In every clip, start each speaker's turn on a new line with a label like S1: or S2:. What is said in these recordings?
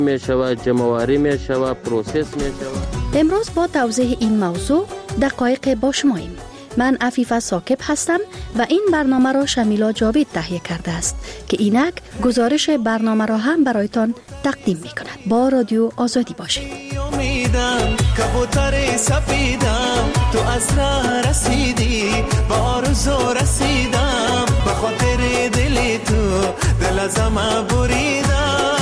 S1: می شود، جمع‌آوری می شود، پروسس می شود.
S2: امروز با توضیح این موضوع دقایق با شماییم. من عفیفه ثاقب هستم و این برنامه را شمیلا جاوید تهیه کرده است که اینک گزارش برنامه را هم برایتان تقدیم می کند. با رادیو آزادی باشید.
S3: امیدم کبوتر سفیدم، تو از راه رسیدی، با آرزو رسیدم، به خاطر دل تو دل ازم بریدم.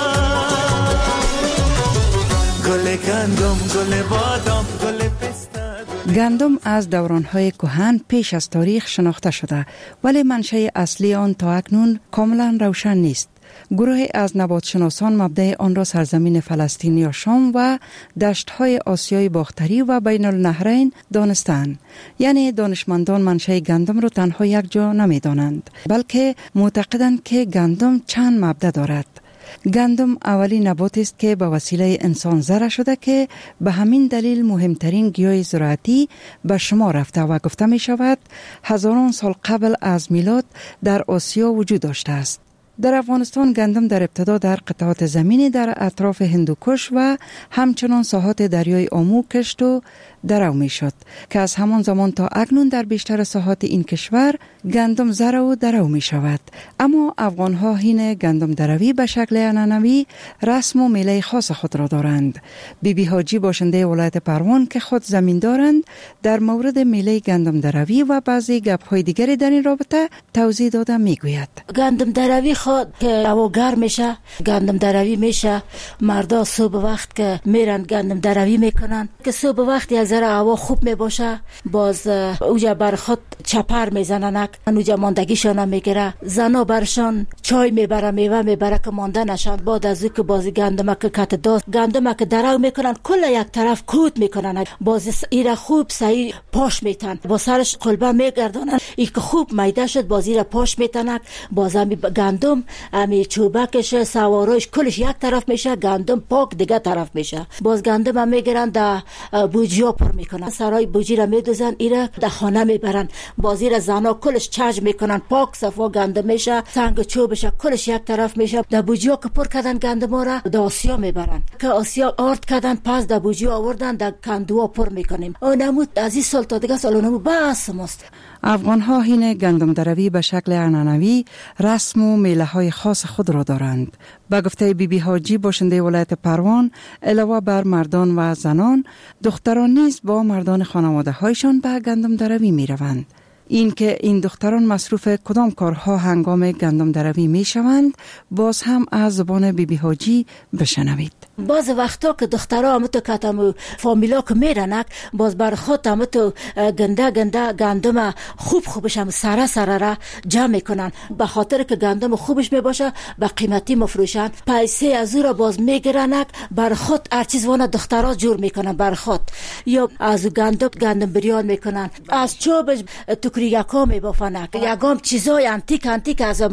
S3: گل گندم، گل بادام، گل پسته.
S4: گندم از دوران‌های کهن پیش از تاریخ شناخته شده، ولی منشأ اصلی آن تا اکنون کاملا روشن نیست. گروهی از نباتشناسان مبدأ آن را سرزمین فلسطین یا شام و دشت‌های آسیای باختری و بین النهرین دانستند. یعنی دانشمندان منشأ گندم را تنها یک جا نمی‌دانند، بلکه معتقدند که گندم چند مبدأ دارد. گندم اولین نباتی است که به وسیله انسان زرع شده که به همین دلیل مهمترین گیاه زراعتی به شمار رفته و گفته می شود هزاران سال قبل از میلاد در آسیا وجود داشته است. در افغانستان گندم در ابتدا در قطعات زمینی در اطراف هندوکش و همچنان ساحات دریای آمو کشت و درو می شد که از همان زمان تا اکنون در بیشتر ساحات این کشور گندم زرع و درو می شود. اما افغانها هین گندم دروی به شکل عنعنوی رسم و میله خاص خود را دارند. بیبی حاجی باشنده ولایت پروان که خود زمین دارند در مورد میله گندم دروی و بعضی گپ‌های دیگری در این رابطه توضیح داده می گوید.
S5: گندم دروی خود که هوا گرم میشه گندم دروی میشه، مردا صبح وقت که میرن گندم دروی میکنن که صبح وقت یک ذره هوا خوب میباشه، باز اوجا بر خود چپر میزنن، اوجا ماندگیشان میگیره، زنا برشان چای میبره، میوه میبره که مانده نشن. بعد از که باز گندم که کت داست گندم که درو میکنن کل یک طرف کود میکنن، باز ایره خوب صحیح پاش میتن، با سرش قلبه میگردانن، ای که خوب میده شد باز ایره پاش میتنک، باز همی گندم همی چوبکش سواروش کلش یک طرف میشه، گندم پاک دیگه طرف میشه. باز گندم هم میگیرن در بوجیا پر میکنن، سرای بوجی را میدوزن، ایره در خانه میبرن، بازی را زنا کلش چاج میکنن، پاک صفا گندم میشه، سنگ چوبش کلش یک طرف میشه. در بوجیا که پر کردن گندم را در آسیا میبرن، که آسیا آرد کردن، پس در بوجیا آوردن در کندوا پر میکنیم. اونمود از این سال تا دیگه سال اونمود بس ماست.
S4: افغان‌ها هین گندم دروی به شکل عنعنوی رسم و میله‌های خاص خود را دارند. به گفته بیبی حاجی باشنده ولایت پروان، علاوه بر مردان و زنان، دختران نیز با مردان خانواده‌هایشان به گندم دروی می‌روند. این که این دختران مصروف کدام کارها هنگام گندم دروی میشوند باز هم از زبان بیبی حاجی بشنوید.
S5: باز وقتا که دخترها هم تو کتم فامیلا که میرنک باز بر خود هم تو گنده گندم خوبش هم سره را جمع میکنن، به خاطر که گندم خوبش میباشه به قیمتی مفروشن، پیسه از او را باز میگیرنک، بر خود هر چیز وانه دخترها جور میکنن بر خود، یا از گندم بریان میکنن، از چوبش تکری یکا میبافنک، یکام چیزای انتیک از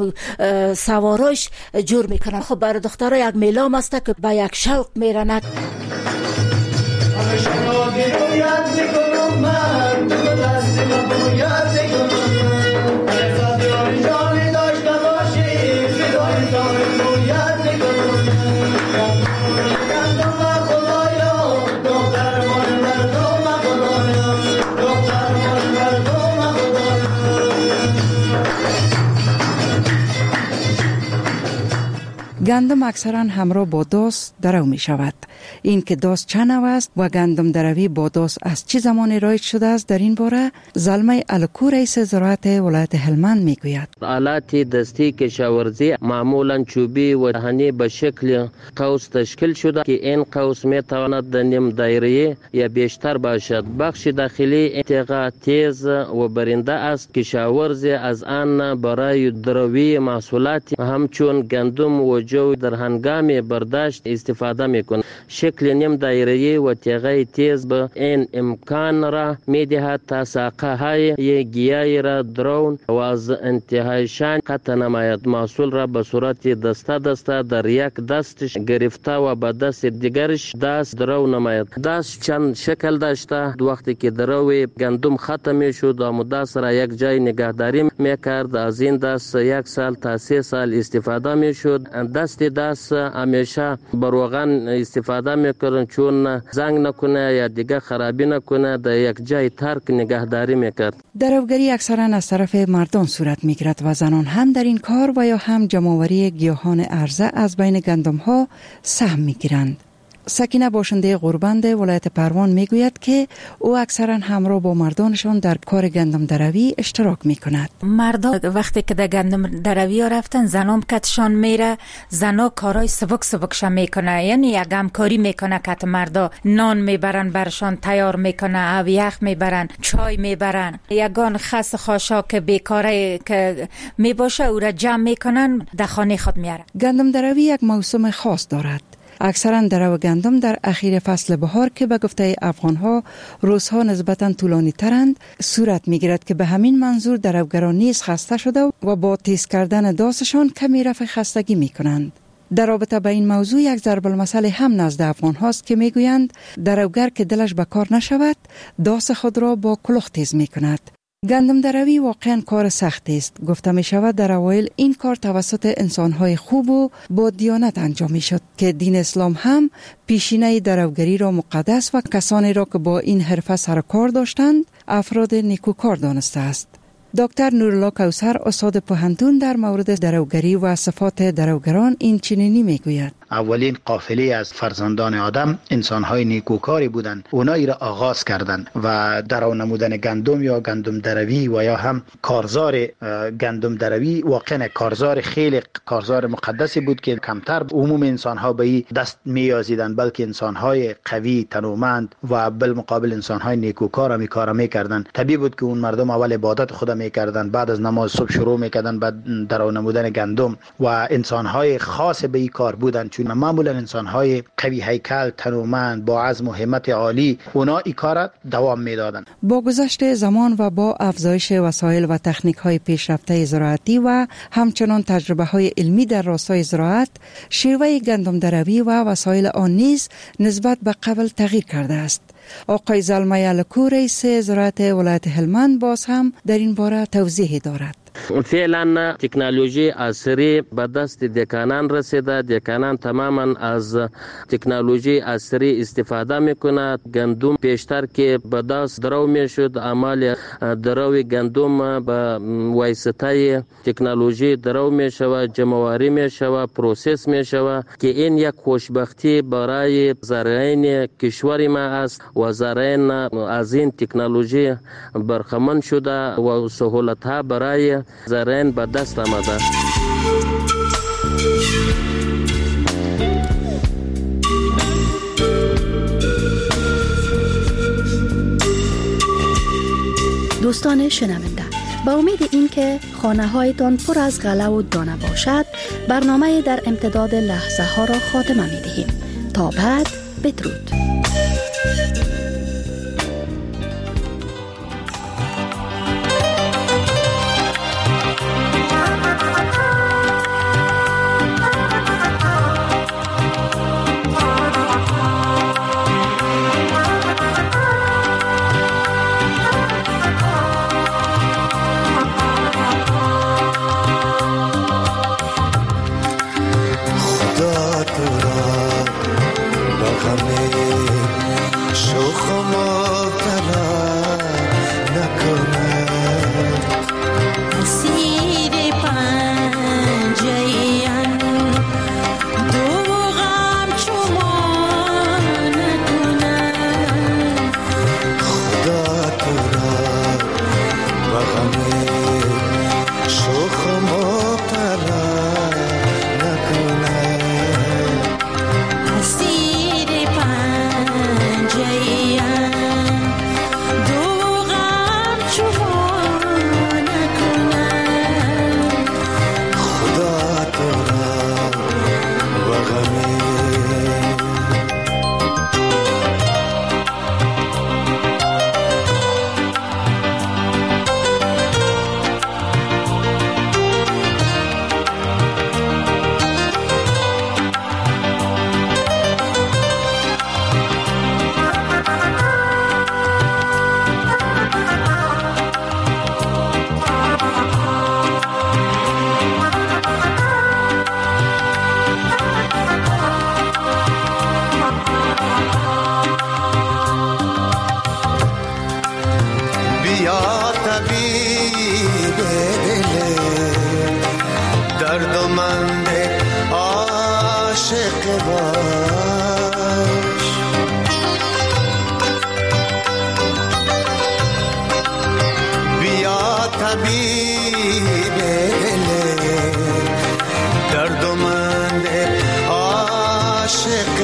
S5: سواراش جور میکنن. خب بر دخترها یک میلام است که به یک شوق میرند.
S4: گندم اکثرا همراه با داس درو می شود. این که داس چه نوع است و گندم دروی با داس از چه زمانی رایج شده است در این باره زلمه الکو رئیس زراعت ولایت هلمند می گوید.
S1: آلات دستی کشاورزی معمولا چوبی و دهنی به شکل قوس تشکیل شده که این قوس می تواند نیم دایره یا بیشتر باشد. بخش داخلی انتقا تیز و برنده است. کشاورزی از آن برای دروی محصولات همچون گندم و جو در هنگام برداشت استفاده میکنند. شکل نیم دایره‌ای و تیغه تیز به این امکان را میدهد تا ساقه های گیاهی را درون و از انتهایشان قطع نماید. محصول را به صورت دسته در یک دستش گرفته و به دست دیگرش دست درو نماید. دست چند شکل داشته. وقتی که دروی گندم ختم میشد و مدت را یک جای نگهداری میکرد. از این دست 1 سال تا 3 سال استفاده میشد. دست دست همیشه با روغن استفاده میکنن چون زنگ نکنه یا دیگه خرابی نکنه، در یک جای ترک نگهداری میکرد.
S4: درآوری اکثرا از طرف مردان صورت میگیرد و زنان هم در این کار و یا هم جمع‌آوری گیاهان عرضه از بین گندم ها سهم میگیرند. سکینه باشنده غوربند ولایت پروان میگوید که او اکثرا همراه با مردانشان در کار گندم دروی اشتراک میکند.
S6: مردا وقتی که در گندم دروی رفتن زنام کتشان میره، زنا کارای سبک میکنه، یعنی یک همکاری میکنه که مردا نان میبرن برشان تیار میکنه، او یخ میبرن، چای میبرن، یگان خس خاشاک بیکاره که میباشه او را جمع میکنن در خانه خود میاره.
S4: گندم دروی یک موسم خاص دارد. اکثرا درو گندم در اخیر فصل بهار که به گفته افغانها روزها نسبتا طولانی ترند صورت میگیرد که به همین منظور دروگران نیز خسته شده و با تیز کردن داسشان کمی رفع خستگی میکنند. در رابطه با این موضوع یک ضرب المثل هم نزد افغان هاست که میگویند دروگر که دلش به کار نشود داس خود را با کلوخ تیز میکند. گندم دروی واقعا کار سختی است. گفته می شود در اوایل این کار توسط انسانهای خوب و با دیانت انجام می شد که دین اسلام هم پیشینه دروگری را مقدس و کسانی را که با این حرفه سر کار داشتند افراد نیکوکار دانسته است. دکتر نورالله کوثر استاد پوهنتون در مورد دروگری و صفات دروگران این چنینی می گوید:
S7: اولین قافله از فرزندان آدم انسان‌های نیکوکاری بودند. اونایی را آغاز کردند و درو نمودن گندم یا گندم دروی و یا هم کارزار گندم دروی واقعا کارزار خیلی کارزار مقدسی بود که کمتر عموم انسان‌ها به این دست می‌یازیدند، بلکه انسان‌های قوی تنومند و بالمقابل انسان‌های نیکوکار هم کارا می‌کردند. طبیعی بود که اون مردم اول عبادت خود می‌کردند، بعد از نماز صبح شروع می‌کردند بعد درو نمودن گندم و انسان‌های خاص به این کار بودند. معمولا انسان‌های قوی هیکل تنومند با عزم و همت عالی اونا این کار دوام میدادند.
S4: با گذشت زمان و با افزایش وسایل و تکنیک‌های پیشرفته زراعتی و همچنان تجربه‌های علمی در راستای زراعت، شیوه گندم دروی و وسایل آن نیز نسبت به قبل تغییر کرده است. آقای زلمه الکو رئیس زراعت ولایت هلمند باز هم در این باره توضیح دارد.
S1: فعلا تکنولوژی عصری به دست دکانان رسیده. دکانان تماما از تکنولوژی عصری استفاده میکنه. گندم پیشتر که به دست درو میشد، اعمال درو گندم به واسطه تکنولوژی درو میشوه، جمع‌آوری میشوه، پروسس میشوه که این یک خوشبختی برای زارعین کشور ما است و زارعین از این تکنولوژی برخمن شده و سهولت ها برای زارعین به دست آمده.
S2: دوستان شنونده، با امید این که خانه هایتان پر از غله و دانه باشد، برنامه در امتداد لحظه ها را خاتمه می دهیم. تا بعد، بدرود.
S8: Do
S3: کاش. بیا طبیب دل دردمند عاشق